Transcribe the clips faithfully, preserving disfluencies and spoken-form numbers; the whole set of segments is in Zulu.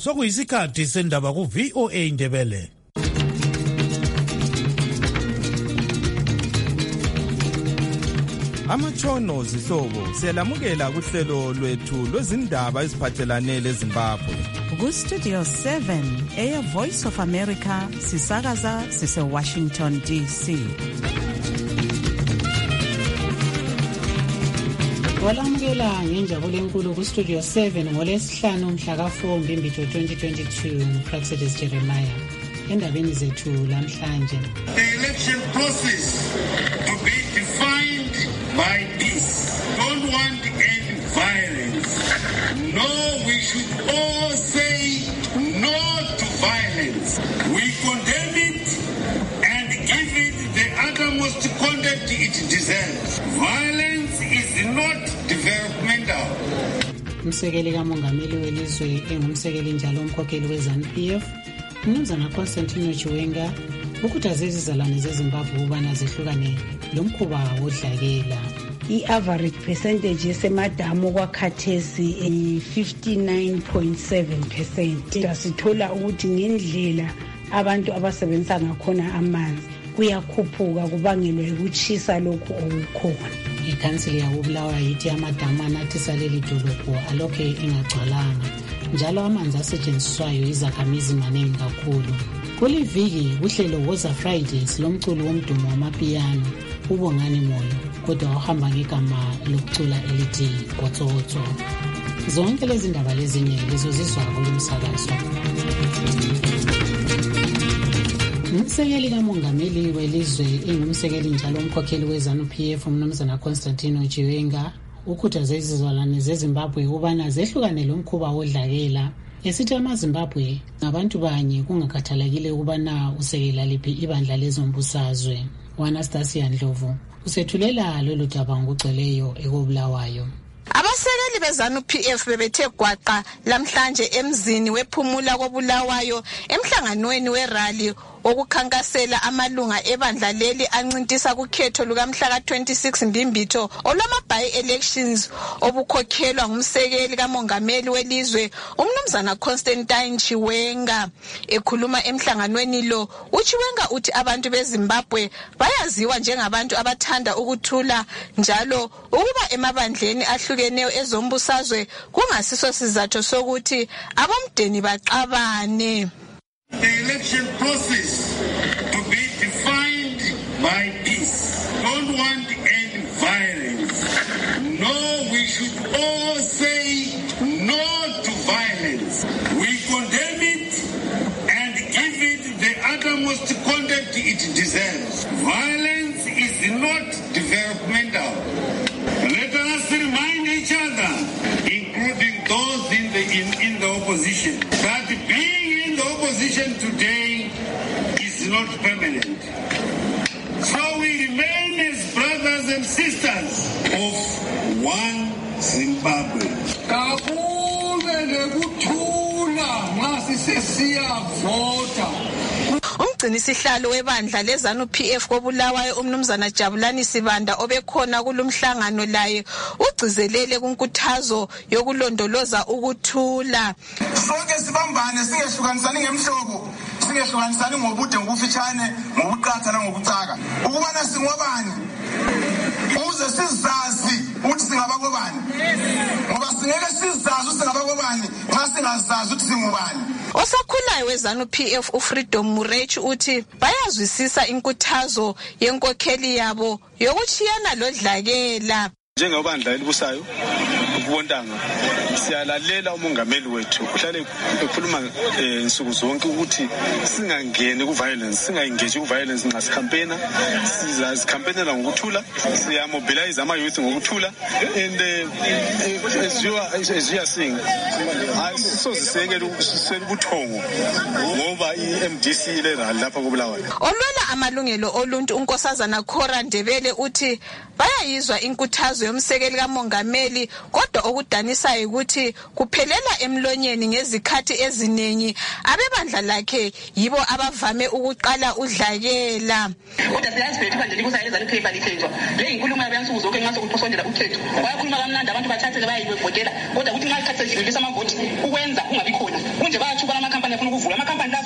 Sokuyisikhathi sendaba ku V O A Ndebele. Amatshono zihlobo siyalamukela kuhlelo lwethu lwezindaba eziphathelane leZimbabwe. Ku Studio seven, Air Voice of America, sisakaza sise Washington D C. Walamukela ngenjabulo enkulu ku Studio seven ngolesihlanu mhla ka four Mbimbitho twenty twenty-two nguPraxedis Jeremiah. Endabeni zethu lamhlanje. The election process to be defined by peace. Don't want any violence. No, we should all say no to violence. We condemn it and give it the uttermost conduct it deserves. Violence is not developmental. Umsekeli kamongameli welizwe engumsekeli njalo umkhokheli weZANU P F, Mnumzana Constantino Chiwenga, ukuthi azizizalwane zeZimbabwe ubana zihlukane lomkhuba wodlakela. I-average percentage yesemadamu kwakhathesi i-fifty-nine point seven percent. Sithola ukuthi ngendlela abantu abasebenzisa ngakhona amanzi kuyakhuphuka kubangelwa ukuchisa lokhu okukhona. Ikhansili yakubulawa yithi amadamu anathisa leli dolobho alokhe engagcwalanga, njalo amanzi asetshenziswayo izakhamizi maningi kakhulu. Kuli viki uhlelo Woza Fridays lomculo womdumo wamapiyano uBongani Moyo, kodwa wahamba ngegama lokucula elithi Gotsotso. Zonke lezi ndaba lezinye lizozizwa kulomsakazo. Umsekeli kamongameli welizwe engumsekeli njalo umkhokheli weZANU P F Mnumzana Constantino Chiwenga ukhuthaze izizalwane zeZimbabwe ubana zehlukane lomkhuba wodlakela. Esithi amaZimbabwe ngabantu banye kungakhathalekile ukubana usekela liphi ibandla lezombusazwe. Anastasia Ndlovu usethulela lolu daba ngokugcweleyo ekobulawayo. Abasekeli beZANU P F bebethe gwaqa lamhlanje emzini wephumula kobulawayo emhlanganweni werally okukhankasela amalunga ebandla leli ancintisa kukhetho lukamhla ka twenty-six Mbimbitho olwama-by elections obukhokhelwa ngumsekeli kamongameli welizwe uMnumzana Constantine Chiwenga. Ekhuluma emhlanganweni lo, uChiwenga uthi abantu beZimbabwe bayaziwa njengabantu abathanda ukuthula, njalo ukuba emabandleni ahlukeneyo ezombusazwe kungasiso sizatho sokuthi abomdeni baqabane. The election process to be defined by peace. Don't want any violence. No, we should all say no to violence. We condemn it and give it the uttermost conduct it deserves. Violence is not developmental. Let us remind each other, including those in the in, in the opposition, that being the opposition today is not permanent. So we remain as brothers and sisters of one Zimbabwe. Umgcinisihlalo webandla leZANU P F kobulawayo uMnumzana Jabulani Sibanda obekhona kulomhlangano laye ugcizelele kunkuthazo yokulondoloza ukuthula. Sonke sibambane singehlukanisani ngemhlobo, singehlukanisani ngobude ngobufitshane, ngobuqatha nangobucaka. Ukubana singobani? Uze sizazi ukuthi singabakwebani. Ngoba singeke sizazi singabakwebani xa singazazi ukuthi singubani. Osakhulayo weZANU P F uFreedom Murechi uthi bayazwisisa inkuthazo yenkokheli yabo yokuchiyana lodlakela. Njengobandla elibusayo ubuntanga siyalalela umongameli wethu uhlale ekhuluma insuku zonke ukuthi singangeni ku violence, singayengeji ku violence nxa sicampaigna, sizazicampeigna ngokuthula, siyamobilize ama youth ngokuthula, and as you are as you are seeing ayisozisengela ukuswela ubuthongo ngoba iM D C le lapha kobulawayo. Olwela amalungelo oluntu unkosazana Khora Ndebele uthi bayayizwa inkuthazo yomsekeli kamongameli, kodwa okudanisayo ukuthi kuphelela emlonyeni ngezikhathi eziningi abebandla lakhe yibo abavame ukuqala udlakela. Kodwa siyazi bethu bandle likusayele zalo phepha lithetshwa. Le inkulumo yabantu zonke ngaso kuphosondela ukhetho. Bayakhuluma kamnandi abantu bathathe bayibhodela, kodwa ukuthi nxa isikhathi sedlulisa amavoti ukwenza kungabi khona. Kunje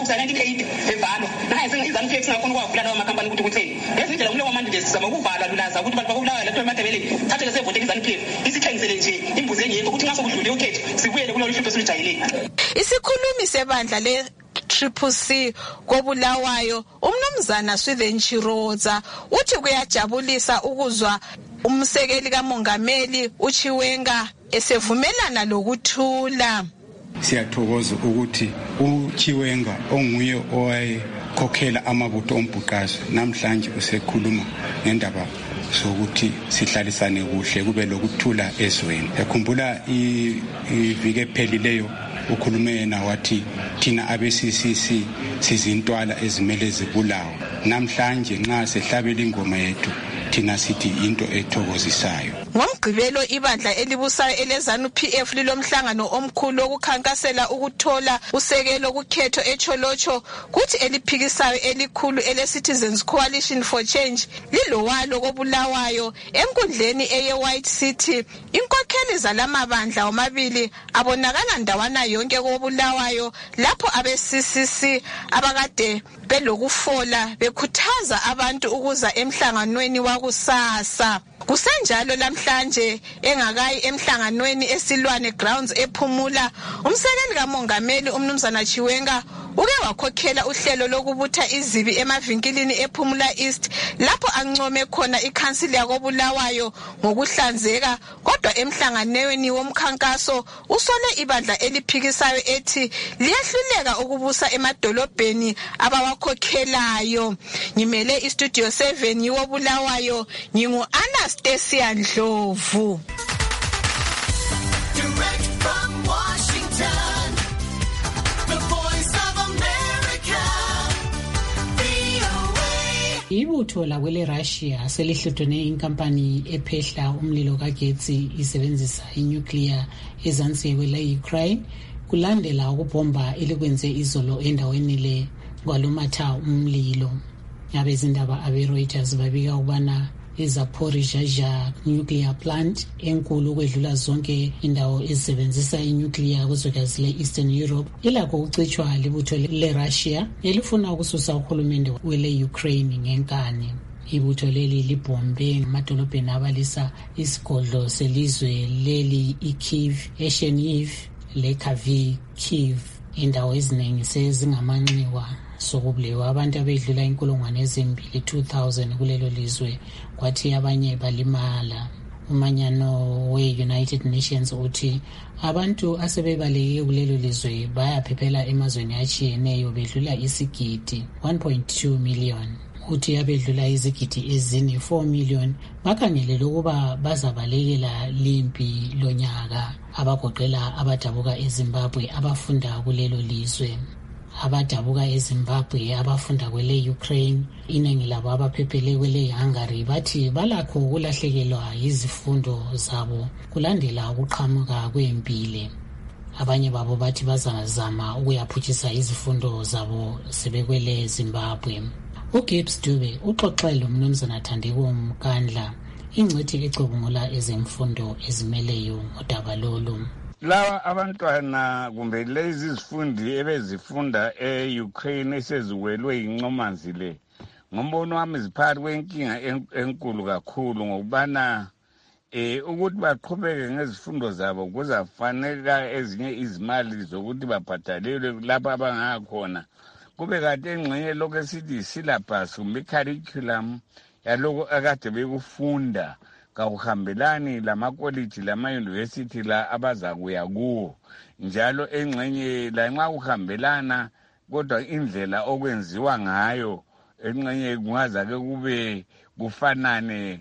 kusana nineteen eighty evalwa naye sengizana P F singakhona ukwavula lawo makhampani ukuthi kutheni ngezindlela kumle kwamanje nje sizama ukuvala lulaza ukuthi bantu bakubulawa lapha eMatebeleni thathe ke sevote izana P F isithengisele nje imbuzi engekho ukuthi ngaso kudlule ukhetho sibuyele kulolu hlupho esilujayelile. Isikhulumi sebandla le Triple C kobulawayo umnumzana Swithen Chiroza uthi kuyajabulisa ukuzwa umsekeli kamongameli uChiwenga esevumelana lokuthula. Siyathokoza ukuthi uChiwenga onguye owayekhokhela amabutho ombhuqazo namhlanje usekhuluma ngendaba sokuthi sihlalisane kuhle kube lokuthula ezweni. Ekhumbula ivike ephelileyo ukhulume na wathi thina abe-C C C sizintwala ezimele zibulawa. Namhlanje nxa sehlabela ingoma yethu thina sithi into ethokozisayo. Ngomgqibelo ibandla elibusayo elezanu P F lilomhlangano omkhulu okukhankasela ukuthola usekelo kukhetho eCholocho kuthi eliphikisayo elikhulu ele-Citizens Coalition for Change lilowalo kobulawayo enkundleni eye White City. Inkokheli zalamabandla omabili abonakala ndawana yonke kobulawayo lapho abe-C C C abakade belokufola bekhuthaza abantu ukuza emhlanganweni wakusasa. Kusenjalo lamhlanje engakayi emhlanganweni esilwane grounds ephumula umsekeli kamongameli umnumzana Chiwenga uke wakhokhela uhlelo lokubutha izibi emavinkilini ephumula East lapho ancome khona ikhansili yakobulawayo ngokuhlanzeka. Kodwa emhlanganweni womkhankaso usole ibandla eliphikisayo ethi liyahluleka ukubusa emadolobheni abawakhokhelayo. Ngimele istudio seven yiwobulawayo ngingu Anastasia Ndlovu. Direct from Washington, the voice of America, V O A. Ibutho lakwele Russia selihlutene inkampani ephehla umlilo kagetsi isebenzisa inuclear ezansi kwele Ukraine kulandela ukubomba elikwenze izolo endaweni le kwalumatha umlilo. Abezindaba abe Reuters babika ukubana iZaporizhzhia nuclear plant enkulu ukwedlula zonke indawo ezisebenzisa inuclear kuzwekazi le-Eastern Europe ilakho ukucitshwa libutho le-Russia elifuna ukususa uhulumende wele-Ukraine ngenkani. Ibutho leli libombe ngamadolobheni abalisa isigodlo selizwe leli iKyiv, eChernihiv leKharkiv. Indawo eziningi sezingamanxiwa sokubulewa abantu abedlula inkulungwane ezimbili two thousand kulelo lizwe kwathi abanye balimala. Umanyano we-United Nations uthi abantu asebebaleke kulelo lizwe bayaphephela emazweni atshiyeneyo bedlula isigidi one point two million. Uthi abedlula izigidi ezine four million bakhangelele ukuba bazabalekela limpi lonyaka abagoqela abadabuka eZimbabwe abafunda kulelo lizwe. Abadabuka eZimbabwe abafunda kwele Ukraine iningi labo abaphephele kwele Hungary bathi balakho ukulahlekelwa yizifundo zabo kulandela ukuqhamuka kwempile. Abanye babo bathi bazazama ukuyaphutshisa izifundo zabo sebekwele Zimbabwe. uGibbs Dube uxoxele umnumzana Thandeko Mkandla ingcethi ecubungula ezemfundo ezimeleyo ngodaba lolu. Lawa abantwana kumbe lezi zifundi ebezifunda e-Ukraine eseziwelwe incomanzi le ngombono wami ziphakathi kwenkinga enkulu kakhulu ngokubana eh ukuthi baqhubeke ngezifundo zabo kuzafanele ezinye izimali zokuthi babhadalelwe lapha abangakhona kube kade engxenye lokho esithi syllabus kumbe curriculum yaloko akade bekufunda kawuhambelani lamakoliji lama-university la abazakuya kuwo njalo engxenye la nxa uhambelana kodwa indlela okwenziwa ngayo engxenye kungazake kube kufanane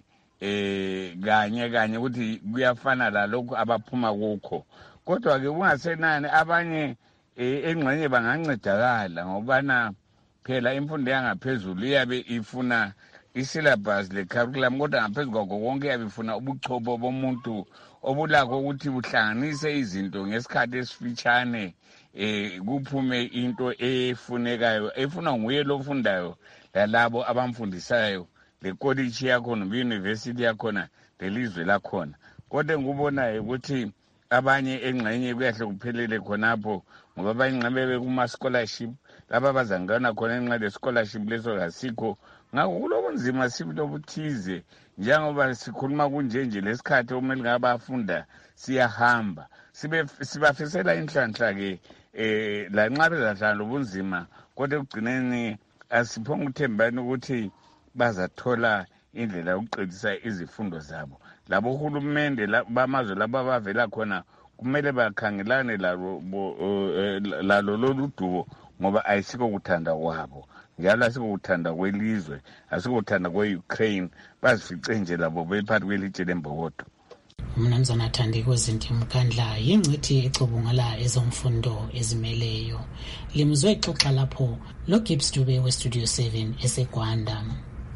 eh kanye kanye ukuthi kuyafana lalokho abaphuma kukho kodwa ke kungasenani abanye engxenye bangancedakala ngobana phela imfundo yangaphezulu iyabe ifuna isyllabus le-curriculum kodwa ngaphezu kwakho konke iyabe ifuna ubuchopho bomuntu obulakho ukuthi buhlanganise izinto ngesikhathi esifitshane eh kuphume into efunekayo efuna nguye lofundayo lalabo abamfundisayo le-college yakhona, le-university yakhona, lelizwe lakhona. Kodwa ngubona ukuthi abanye engxenye kuyahle kuphelele khonapho ngoba abanye nxabebe kuma-scholarship laba bazangana khona enxa le-scholarship leso kasikho. Ngakho kulobunzima sibulobuthize njengoba sikhuluma kunjenje lesikhathi okumele ngabafunda siyahamba sibafisela inhlanhla-ke um lanxa bezahlala lobunzima kodwa ekugcineni asiphonga uthembani ukuthi bazathola indlela yokuqedisa izifundo zabo. Labo uhulumende bamazwe labo abavela khona kumele bakhangelane lalo lolu dubo ngoba ayisiko kuthanda kwabo njalo asiko kuthanda kwelizwe asiko kuthanda kwe-Ukraine bazifice nje labo bephakathi kwelitshe lembokodo. Umnumzana Thandiko Zintimkandla yingcithi ecubungula ezomfundo ezimeleyo. Limzwe exoxa lapho lo Gibbs Dube we Studio seven eseGwanda.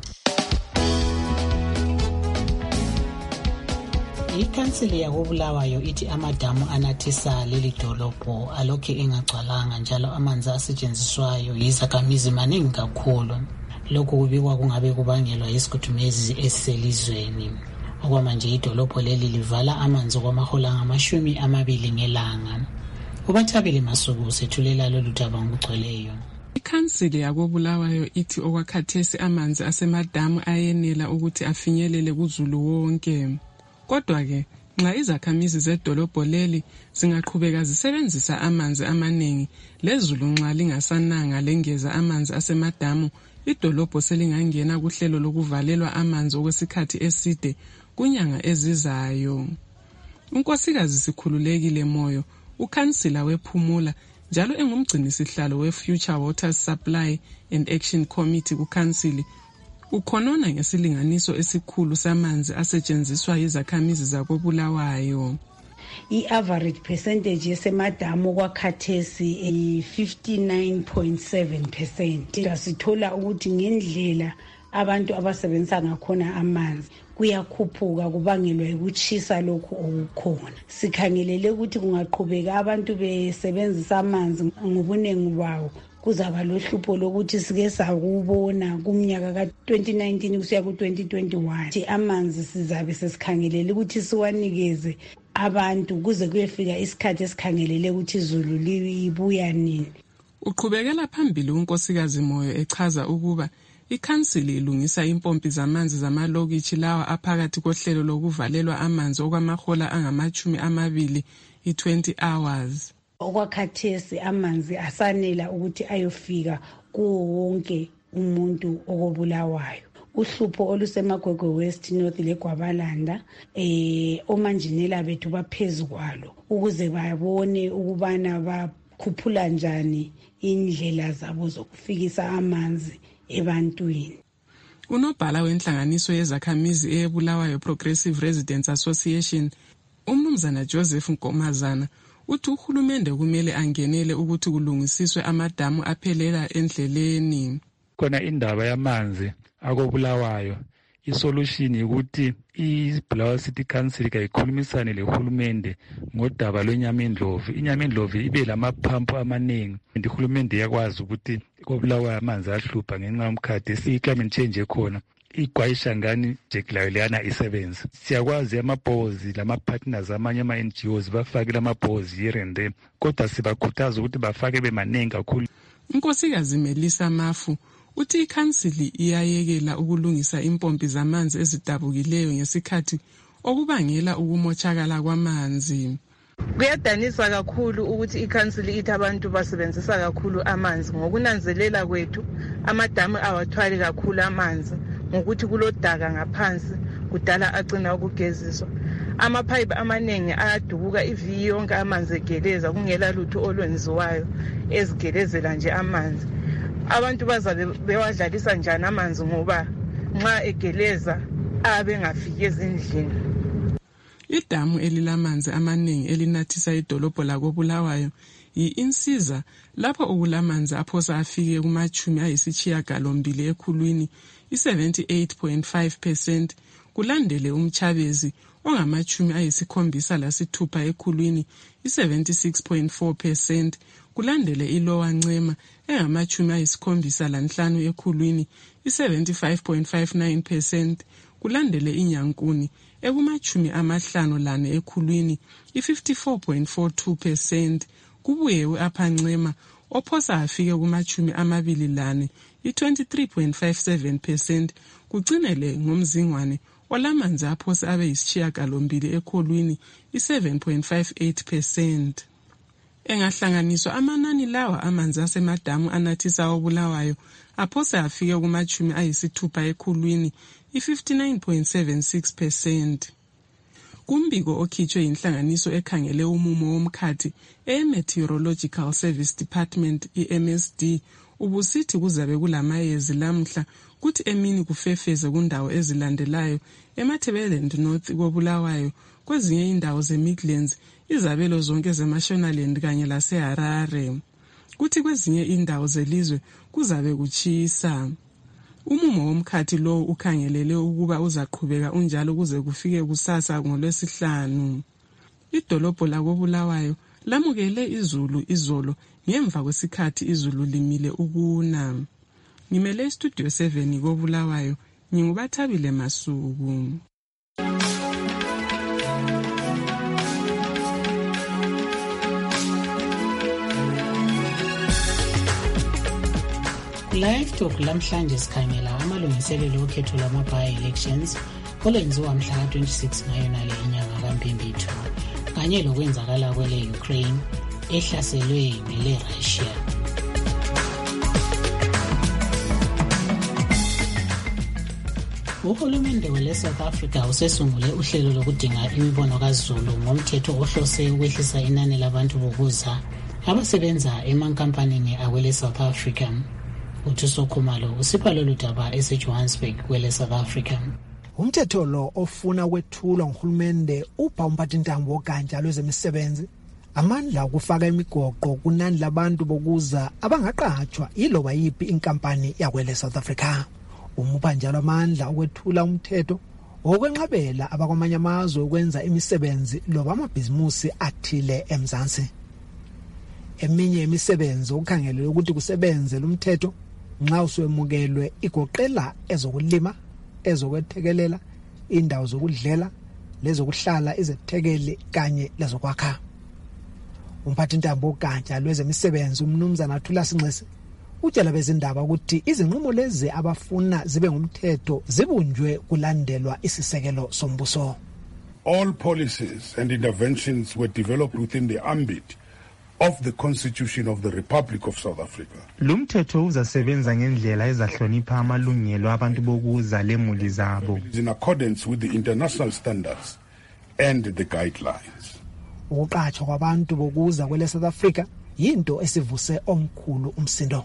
Ikhansili yakobulawayo ithi amadamu anathisa leli dolobho alokhe engagcwalanga njalo amanzi asetshenziswayo yizakhamizi maningi kakhulu. Lokhu kubikwa kungabe kubangelwa yisigudumezi esiselizweni. Okwamanje idolobho leli livala amanzi kwamahola ngamashumi amabili ngelanga. Ubathabile Masuku sethulela lolu daba ngokugcweleyo. Ikhansili yakobulawayo ithi okwakhathesi amanzi asemadamu ayenela ukuthi afinyelele kuzulu wonke. Kodwa-ke nxa izakhamizi zedolobho leli zingaqhubeka zisebenzisa amanzi amaningi lezulu nxa lingasananga lengeza amanzi asemadamu, idolobho selingangena kuhlelo lokuvalelwa amanzi okwesikhathi eside kunyanga ezizayo. Unkosikazi Sikhululekile Moyo, ukhansila wePhumula njalo engumgcinisihlalo we-Future Water Supply and Action Committee kukhansili, ukhonona ngesilinganiso esikhulu samanzi asetshenziswa yizakhamizi zakobulawayo. I-average percentage yesemadamu kwakhathesi i-fifty-nine point seven percent. Sithola ukuthi ngendlela abantu abasebenzisa ngakhona amanzi kuyakhuphuka kubangelwa ukuchisa lokhu okukhona. Sikhangelele ukuthi kungaqhubeka abantu besebenzisa amanzi ngobunengi bawo kuzaba lohlupho lokuthi sike sakubona kumnyaka ka twenty nineteen kusiya ku twenty twenty-one thi amanzi sizabe sesikhangelele ukuthi siwanikeze abantu kuze kuyefika isikhathi esikhangelele ukuthi izulu libuya nini. Uqhubekela phambili unkosikazi Moyo echaza ukuba ikhansili ilungisa impompi zamanzi zamalokitshi lawa aphakathi kohlelo lokuvalelwa amanzi okwamahola angamachumi amabili i-twenty hours. Okwakhathesi amanzi asanela ukuthi ayofika kuwo wonke umuntu okobulawayo. Uhlupho oluseMagwegwe West North leGwabalanda eh omanjinela bethu baphezulu kwalo ukuze babone ukubana bakhuphula njani indlela zabo zokufikisa amanzi ebantwini. Unobhala wenhlanganiso yezakhamizi eyebulawayo Progressive Residents Association, umnumzana Joseph Nkomazana, uthi uhulumende kumele angenele ukuthi kulungisiswe amadamu aphelela endleleni. Khona indaba yamanzi akobulawayo, isolution ukuthi iBulawayo City Council kayikhulumisane lehulumende ngodaba lwenyamendlovu. Inyamendlovu ibe lamaphampu amaningi, ihulumende yakwazi ukuthi kobulawayo amanzi ahlupha ngenxa yomkhathi si-climate change ekhona. Igwayisha ngani jekulayo leyana isebenza. Siyakwazi amabhozi lama-partners amanye ama-N G Os bafake lamabhozi here and there, kodwa sibakhuthaza ukuthi bafake bemanengi kakhulu. Unkosikazi Melissa Mafu uthi ikhansili iyayekela ukulungisa impompi zamanzi ezidabukileyo ngesikhathi okubangela ukumotshakala kwamanzi. Kuyadanisa kakhulu ukuthi ikhansili ithi abantu basebenzisa kakhulu amanzi. Ngokunanzelela kwethu amadamu awathwali kakhulu amanzi ngokuthi kulodaka ngaphansi kudala agcina ukugeziswa. Amapipe amaningi ayadubuka ivi yonke amanzi egeleza kungela lutho olwenziwayo ezigelezela nje amanzi. Abantu bazabe bewadlalisa njani amanzi ngoba nxa egeleza abe ngafiki ezindlini. Idamu elilamanzi amaningi elinathisa idolobho lakobulawayo yi-Insiza lapho okulamanzi aphosa afike kumachumi ayisishiyagalombili ekhulwini i-seventy-eight point five percent, kulandele umchabezi ongamachumi ayisikhombisa lasithupha ekhulwini i-seventy-six point four percent, kulandele iLower Ncema engamachumi ayisikhombisa lanhlanu ekhulwini i-seventy-five point five nine percent, kulandele iNyankuni ekumachumi amahlanu lane ekhulwini i-fifty-four point four two percent, kubuye u-Upper Ncema ophosa afike kumachumi amabili lane i-twenty-three point five seven percent, kucinele ngomzingwane olamanzi aphosa abe yisishiyagalombili ekholwini i-seven point five eight percent. Engahlanganiswa amanani lawa amanzi asemadamu anathisa obulawayo aphosa afike kumachumi ayisithupha ekhulwini i-fifty-nine point seven six percent. Kumbiko okhitshwe inhlanganiso ekhangele umumo womkhathi e-Meteorological Service Department i-M S D ubusithi kuzabe kulamayezi lamhla kuthi emini kufefeze kundawo ezilandelayo eMatabeleland North kobulawayo, kwezinye indawo ze-Midlands, izabelo zonke zeMashonaland kanye laseHarare. Kuthi kwezinye indawo zelizwe kuzabe kuchisa. Umumo womkhathi lo ukhangelele ukuba uzaqhubeka unjalo kuze kufike kusasa ngoLwesihlanu. Idolobho lakobulawayo lamukele izulu izolo ngemva kwesikhathi izulu limile ukuna. Ngimele Studio seven kobulawayo, ngingubathabile Masuku. Live Talk lamhlanje sikhangela amalungiselelo okhetho lama-by-elections olwenziwa mhla ka twenty-six ngayonale inyanga kaMpimbithi, kanye lokwenzakala kwele Ukraine ehlaselwe ngele Russia. Uhulumende wele South Africa usesungule uhlelo lokudinga imibono kaZulu ngomthetho ohlose ukwehlisa inani labantu bokuza abasebenza emankampanini awele South Africa. Uthuso Khumalo usipha lolu daba eseJohannesburg kwele South Africa. Umthetho lo ofuna ukwethulwa nguhulumende upha umphathintambo wogatsha lwezemisebenzi amandla okufaka imigoqo kunani labantu bokuza abangaqhatshwa yiloba yipi inkampani yakwele South Africa. Umupha njalo amandla okwethula umthetho okwenqabela abakwamanye amazwe ukwenza imisebenzi loba amabhizimusi athile eMzansi. Eminye imisebenzi okukhangelelwe ukuthi kusebenze lumthetho nxa uswemukelwe igoqela ezokulima, ezokwethekelela, indawo zokudlela, lezokuhlala, izethekeli kanye lezokwakha. Umphathintambo wogatsha lwezemisebenzi uMnumzana Thula Sinxesi utshela bezindaba ukuthi izinqumo lezi abafuna zibe ngumthetho zibunjwe kulandelwa isisekelo sombuso. All policies and interventions were developed within the ambit of the Constitution of the Republic of South Africa. Lumthetho uzasebenza ngendlela ezahlonipha amalungelo abantu bokuza lemuli zabo. In accordance with the international standards and the guidelines. Ukuqhatshwa kwabantu bokuza kwele South Africa yinto esivuse omkhulu umsindo.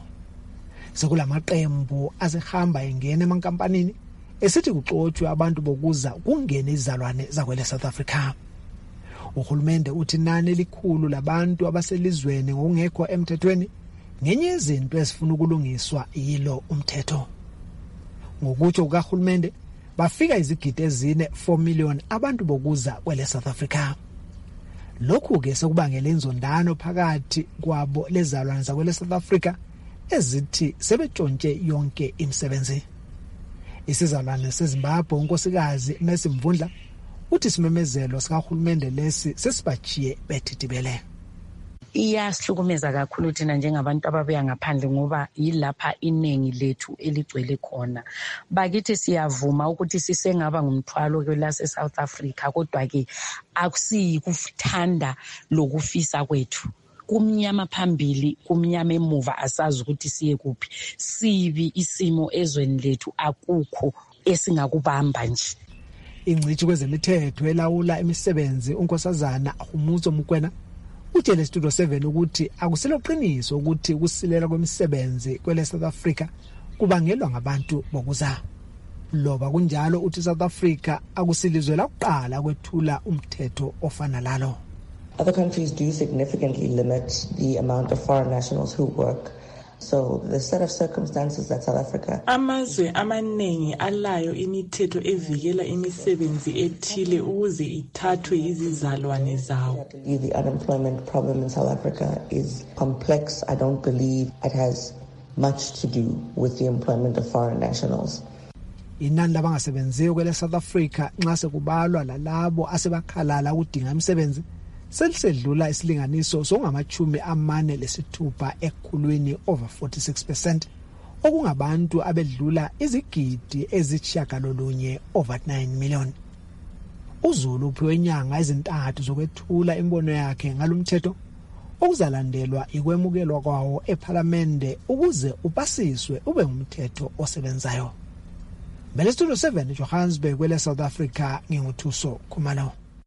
Sekulamaqembu azihamba engene emankampanini esithi kuxotshwe abantu bokuza kungene izalwane zakwele South Africa. Uhulumende uthi nani elikhulu labantu abaselizweni ngokungekho emthethweni ngenye izinto ezifuna ukulungiswa yilo umthetho. Ngokutsho kukaHulumende bafika izigidi ezine four million abantu bokuza kwele South Africa. Lokhu ke sekubangela inzondano phakathi kwabo lezalwane zakwele South Africa ezithi sebetshontshe yonke imisebenzi. Isizalwane seZimbabwe unkosikazi Nesimvundla uthi simemezelo sikaHulumende lesi sesibachiye bethitibele. Iyasihlukumeza kakhulu thina njengabantu ababuya ngaphandle ngoba yilapha inengi lethu eligcwele khona. Bakithi siyavuma ukuthi sisengaba ngumthwalo kwelase South Africa, kodwa ke akusiyi kuthanda lokufisa kwethu. Kumnyama phambili, kumnyama emuva, asazi ukuthi siye kuphi. Sibi isimo ezweni lethu, akukho esingakubamba nje. Ingcithi kwezemithetho elawula imisebenzi unkosazana Humuzo Mukwena utshele Studio seven ukuthi akuseloqiniso ukuthi ukusilela kwemisebenzi kwele South Africa kubangelwa ngabantu bokuza. Loba kunjalo uthi South Africa akusilizwe lakuqala kwethula umthetho ofana lalo. Other countries do significantly limit the amount of foreign nationals who work. So the set of circumstances that South Africa amazwe amaningi alayo imithetho evikela imisebenzi ethile ukuze ithathwe izizalwane zawo. The unemployment problem in South Africa is complex. I don't believe it has much to do with the employment of foreign nationals. inani labangasebenziyo kwele South Africa nxa sekubalwa lalabo asebakhalala ukudinga imisebenzi selisedlula isilinganiso songamachumi amane lesithupha ekhulwini over forty-six percent okungabantu abedlula izigidi ezitshiyagalolunye over nine million. uZulu uphiwe inyanga ezintathu zokwethula imbono yakhe ngalomthetho okuzalandelwa ikwemukelwa kwawo eParliament ukuze upasiswe ube ngumthetho osebenzayo. Bele Studio seven Johannesburg kwele South Africa nginguthuso Khumalo.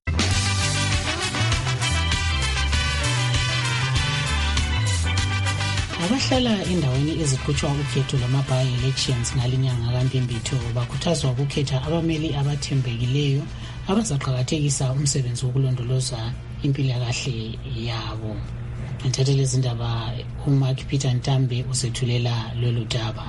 Abahlala endaweni eziqhutshwa ukhetho lwama-by elections ngalinyanga kaMpimbithi bakhuthazwa ukukhetha abameli abathembekileyo abazaqhakathekisa umsebenzi wokulondoloza impilakahle yabo. Ngithathele izindaba uMark Peter Ntambe usethulela lolu daba.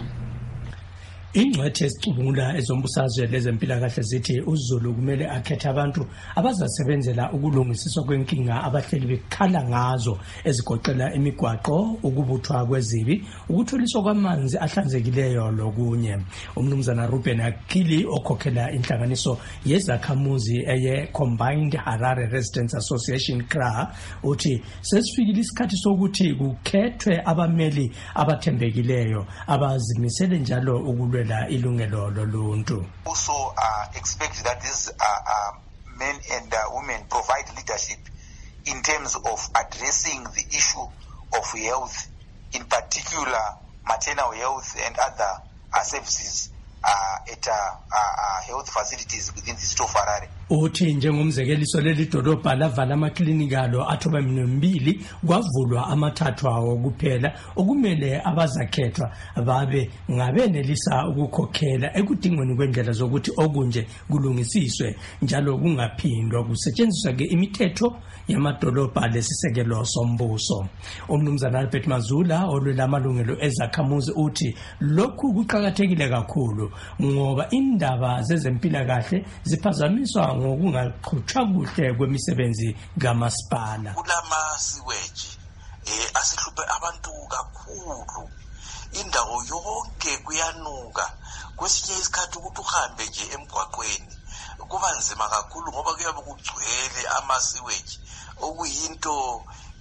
Ingcwethe ezicubungula ezombusazwe lezempilakahle zithi uZulu kumele akhethe abantu abazasebenzela ukulungisiswa kwenkinga abahleli bekhala ngazo ezigoqela imigwaqo, ukubuthwa kwezibi, ukutholiswa kwamanzi ahlanzekileyo lokunye. Umnumzana Ruben Akili okhokhela inhlanganiso yezakhamuzi eye Combined Harare Residents Association C R A uthi sesifikile isikhathi sokuthi kukhethwe abameli abathembekileyo abazimisele njalo ukulwela ilungelo loluntu. Also uh, expect that these uh, uh, men and uh, women provide leadership in terms of addressing the issue of health, in particular maternal health and other uh, services uh, at uh, uh, health facilities within the state of Harare. Uthi njengomzekeliso leli dolobha lavala amaklinikalo athoba mbili kwavulwa amathathu awo kuphela okumele abazakhethwa babe ngabenelisa ukukhokhela ekudingweni kwendlela zokuthi okunje kulungisiswe njalo kungaphindwa kusetshenziswa ke imithetho yamadolobha lesisekelo sombuso. Umnumzana Albert Mazula olwela amalungelo ezakhamuzi uthi lokhu kuqhakathekile kakhulu ngoba indaba zezempilakahle ziphazamiswa ngokungaqhutshwa kuhle kwemisebenzi kamasipala. Kulama siweji eh asihluphe abantu kakhulu. Indawo yonke kuyanuka. Kwesinye isikhathi ukuthi uhambe nje emgwaqweni kuba nzima kakhulu ngoba kuyabe kugcwele ama siweji okuyinto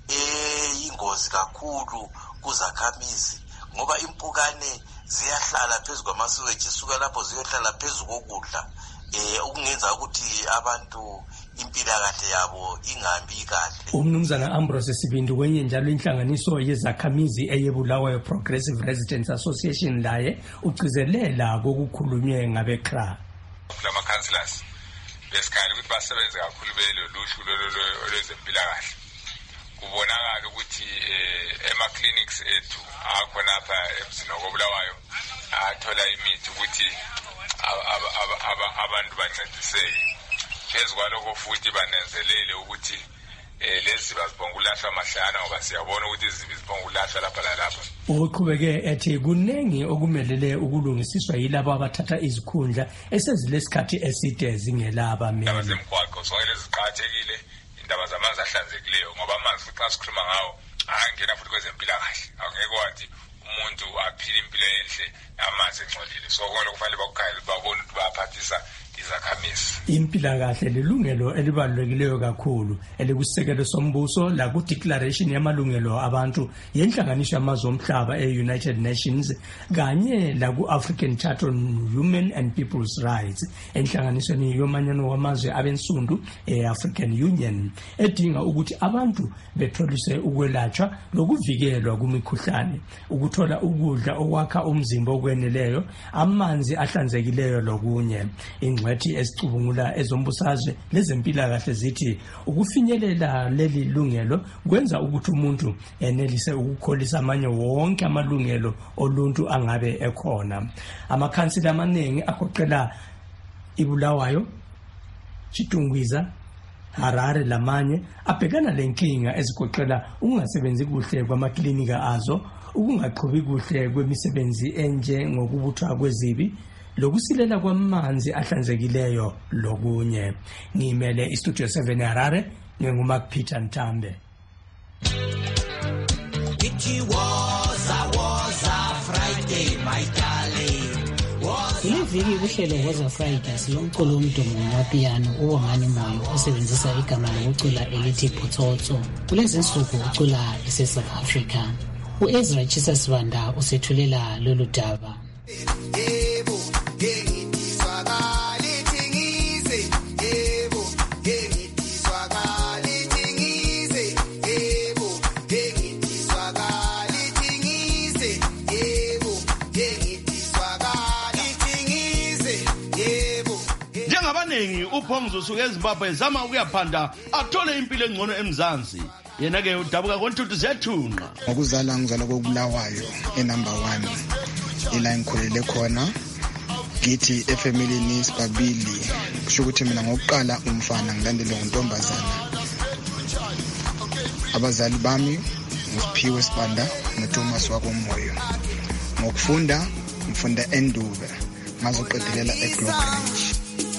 eyingozi kakhulu kuzakhamizi ngoba impukane ziyahlala phezulu kwamasiweji suka lapho ziyohlala phezulu kokudla eh okungenza ukuthi abantu impilakahle yabo ingambi kahle. Umnumzana Ambrose Sibindu wenye njalo inhlanganiso yezakhamizi eyebulawayo Progressive Residents Association laye ugcizelela kokukhulunywe ngabe C R A. Lama councillors besikali ukuthi basebenze kakhulu belo luhlu lwezempilakahle. Kubonakala ukuthi ema clinics ethu akhona lapha emsinogo bulawayo athola imithi ukuthi abantu bancediseke. Phezukwalokho futhi banenzelele ukuthi lezi bazibongulashwa mahlana ngoba siyabona ukuthi izibi zibongulashwa lapha lalapha. Uqhubeke ethi kunengi okumelele ukulungisiswa yilabo abathatha izikhundla esezilesikhathi eside zingelaba mina. Indaba zemgwaqo zonke leziqhathekile, indaba zamanzi ahlanzekileyo ngoba amanzi futhi xa sikhuluma ngawo angena futhi kwezempilakahle. Angeke wathi umuntu aphile impilo enhle amanzi engcolile. So konke kufanele bakukhayele babone ukuthi baphathisa izakhamizi. Impilakahle lilungelo elibalulekileyo kakhulu elikusekelo sombuso la ku declaration yamalungelo abantu yenhlanganiso yamazwe omhlaba e-United Nations kanye la ku African Charter on Human and People's Rights enhlanganisweni yomanyano wamazwe abensundu e-African Union edinga ukuthi abantu betholise ukwelatshwa lokuvikelwa kumikhuhlane, ukuthola ukudla okwakha umzimba okweneleyo, amanzi ahlanzekileyo lokunye. Ingcwethi esicubungula ezombusazwe lezempilakahle zithi ukufinyelela leli lungelo kwenza ukuthi umuntu enelise ukukholisa amanye wonke amalungelo oluntu angabe ekhona. Amakhansila amaningi agoqela iBulawayo, Chitungwiza, Harare lamanye abhekana lenkinga ezigoqela ukungasebenzi kuhle kwamaklinika azo, ukungaqhubi kuhle kwemisebenzi enje ngokubuthwa kwezibi, lokusilela kwamanzi ahlanzekileyo lokunye. Ngimele iStudio seven Harare nginguMark Peter Ntambe. It was a was a Friday, my darling. Was Kuleviki kuhlelo Woza Friday silomculo womdumo wamapiano uBongani Moyo osebenzisa igama lokucula elithi Photsozo. Kulezi insuku ucula ese-South Africa. U-Ezra Chisa Sibanda usethulela lolu daba. uPhongzo usuke eZimbabwe ezama ukuyaphanda athole impilo engcono eMzansi. Yena ke udabuka kontuthu zethunqa. Ngokuzala ngizala kokubulawayo enumber one. Ila ngikhulele khona. Ngithi efamilini sibabili. Kusho ukuthi mina ngokuqala umfana ngilandele ngontombazana. Abazali bami uSiphiwe Sibanda noThomas wakomoyo. Ngokufunda ngifunda eNdube ngazoqedelela eGlobranch.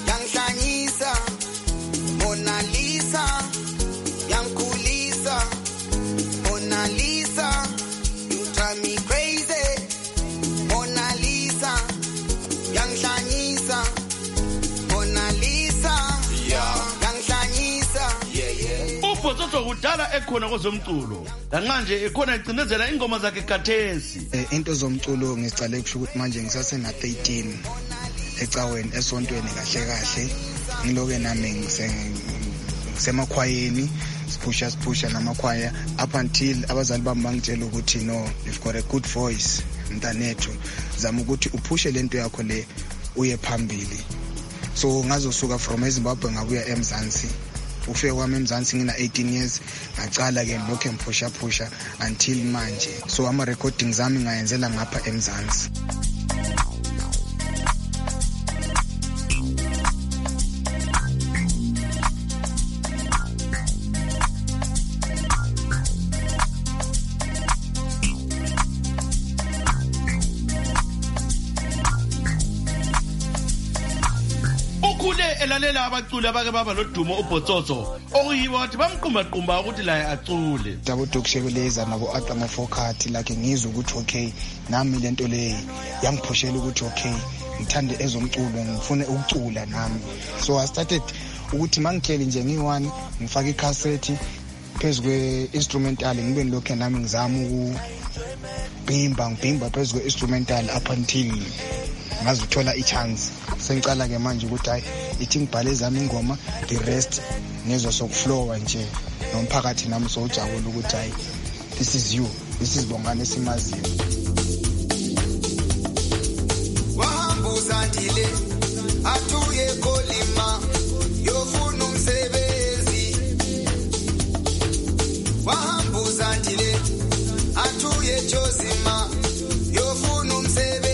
Mona Lisa, young Kulisa, Mona Lisa, you drive me crazy. Mona Lisa, young Shanyisa, Mona Lisa, young Shanyisa, yeah, yeah. uPhotsozo kudala ekhona kwezomculo, lanqanje ekhona icindezela ingoma zakhe kathesi. Eh into zomculo ngicale kusho ukuthi manje ngisase na thirteen ecaweni esontweni kahle kahle. Ngiloke nami ngisemakhwayeni siphusha siphusha namakhwaya up until abazali bami bangitshela ukuthi no, you've got a good voice mntanethu, zama ukuthi uphushe lento yakho le uye phambili. So ngazosuka from eZimbabwe ngabuya eMzansi. Ufike kwami eMzansi ngina eighteen years ngacala ke lokho ngiphusha phusha until manje. So ama recordings zami ngayenzela ngapha eMzansi. elalela abaculi abake baba lodumo uPhotsozo okuyibo wathi bamqumba qumba ukuthi la acule. Dabo Dokushekeleza nabo Atama Fokati like ngizwe ukuthi okay nami lento le yangiphushela ukuthi okay ngithande ezomculo ngifune ukucula nami. So I started ukuthi mangikhele nje ngiyi-one ngifaka icassette phezwe instrumental ngibe ngilokho nami ngizama ukubhimba ngibhimba phezwe instrumental up until ngazithola i-chance. Sengicala ke manje ukuthi hayi ithi ngibhale zami ingoma the rest ngezo sokuflowa nje nomphakathi nami sojabula ukuthi hayi this is you, this is Bongani esimaziyo. Wahambuza ndile athuye kolima yofuna umsebenzi. Wahambuza ndile athuye Jozima yofuna umsebenzi.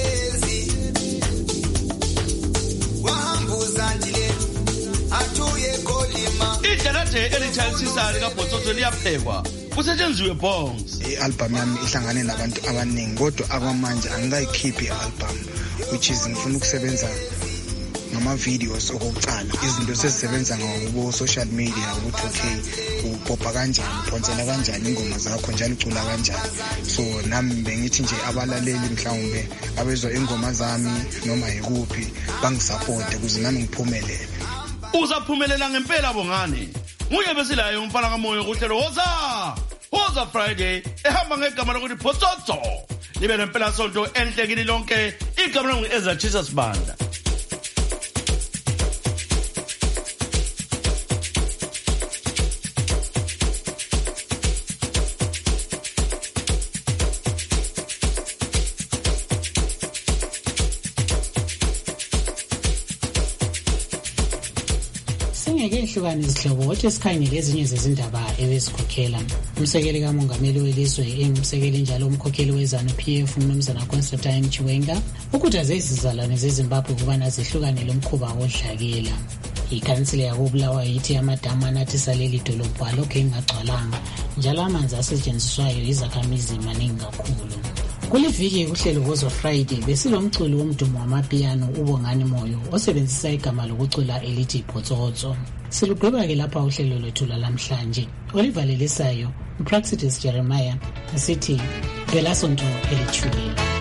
Ijalate elichalisisa lika Photsozo liyaphekwa kusetshenziswe bongs. I-album yami ihlangane nabantu abaningi kodwa akwamanje angikayikhiphi i-album which is ngifuna ukusebenza ngama videos okucala. Izinto sezisebenza ngobo social media ukuthi okay upopha kanjani, uphonsela kanjani ingoma zakho njalo ucula kanjani. So nami bengithi nje abalaleli mhlawumbe abezwa ingoma zami noma yikuphi bangisupport ukuze nami ngiphumelele. Uzaphumelela ngempela Bongani. Nguye besilayo umfana kamoyo kuhlelo Woza Woza Friday ehamba ngegama lokuthi Photsozo. Libe lempela sonto enhlekini lonke igama langu Ezra Chisa Sibanda. Singeke ihlukane izihlobo wathi sikhangele ezinye zezindaba ebezikhokhela. Umsekeli kamongameli welizwe engumsekeli njalo umkhokheli weZANU-P F uMnumzana Constantine Chiwenga ukhuthaze izizalwane zeZimbabwe ukubana zihlukane lomkhuba wodlakela. Ikhansila yakobulawayo ithi amadamu anathisa leli dolobha lokho engagcwalanga njalo amanzi asetshenziswayo izakhamizi maningi kakhulu. Kuliviki kuhlelo Woza Friday besilomculi womdumo wamapiano uBongani Moyo osebenzisa igama lokucula elithi Photsozo. Silugqiba ke lapha uhlelo lwethu lamhlanje. Oliver Lelisayo, uPraxitis Jeremiah, sithi phela sonto elithule.